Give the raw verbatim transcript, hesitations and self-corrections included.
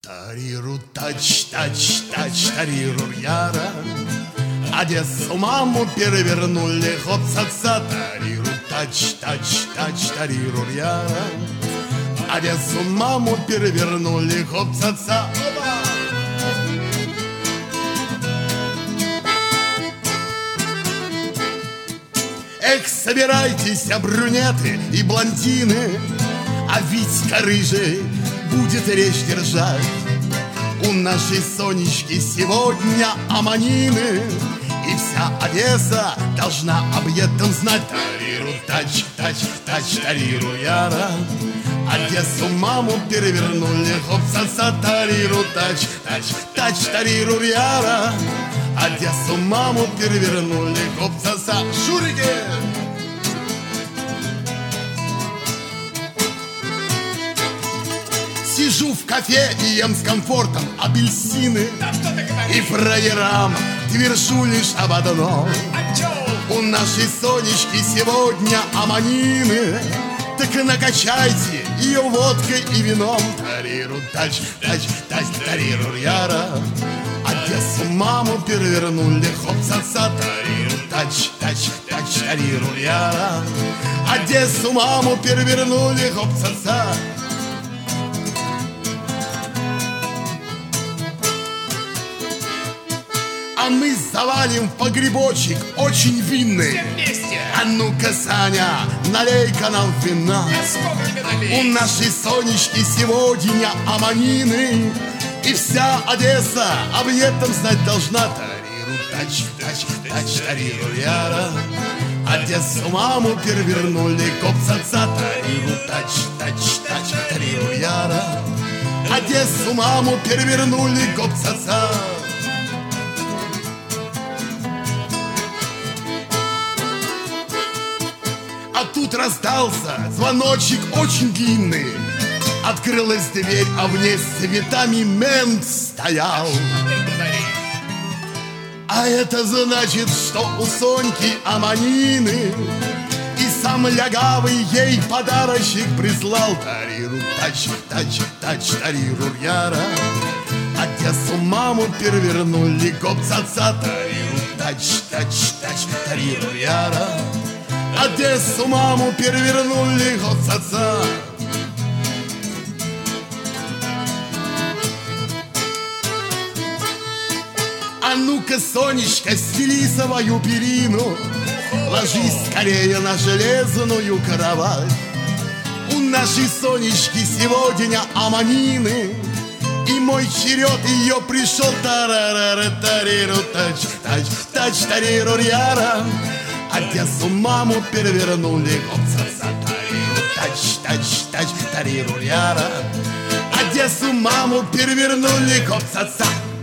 Тариру тач, тач, тач, тариру яра. Одессу маму перевернули, хоп-ца-ца. Тариру тач, тач, тач, тариру яра. Одессу маму перевернули, хоп-ца-ца. Эх, собирайтесь, брюнеты и блондины, а Витька рыжий будет речь держать. У нашей Сонечки сегодня аманины, и вся Одесса должна об этом знать. Тариру тач, тач, тач, тариру яра. Одессу маму перевернули, хоп-ца-ца. Тариру тач, тач, тач, тариру яра. Одессу маму перевернули, хоп-ца-ца. Шурики! Сижу в кафе и ем с комфортом апельсины, да что ты говоришь? И фраерам твержу лишь об одном: у нашей Сонечки сегодня аманины. Так и накачайте ее водкой и вином. Тариру тач, тач, тач, тариру яра. Одессу маму перевернули, хоп-ца-ца. Тариру тач, тач, тач, тариру яра. Одессу маму перевернули, хоп-ца-ца. А мы завалим в погребочек очень винный. Все вместе. А ну-ка, Саня, налей-ка нам вина. А сколько тебе налить? У нашей Сонечки сегодня аманины, и вся Одесса об этом знать должна. Тариру тач, тач, тач, тариру яра. Одессу маму перевернули, коп-ца-ца. Тариру тач, тач, тач, тариру яра. Одессу маму перевернули, коп-ца-ца. А тут раздался звоночек очень длинный. Открылась дверь, а в ней с цветами мент стоял. А это значит, что у Соньки аманины, и сам лягавый ей подарочек прислал. Тариру тач, тач, тач, тариру яра. Одессу маму перевернули, гоп-ца-ца. Тариру тач, тач, тач, тариру яра. Одессу маму перевернули, гоп-ца-ца. А ну-ка, Сонечка, стели свою перину, ложись скорее на железную кровать. У нашей Сонечки сегодня аманины, и мой черед ее пришел. Тарарара, тариру тач, тач, тач, тариру яра. Одессу маму перевернули, гоп-ца-ца. Тариру тач, тач, тач, тариру яра. Одессу маму перевернули, гоп-ца-ца.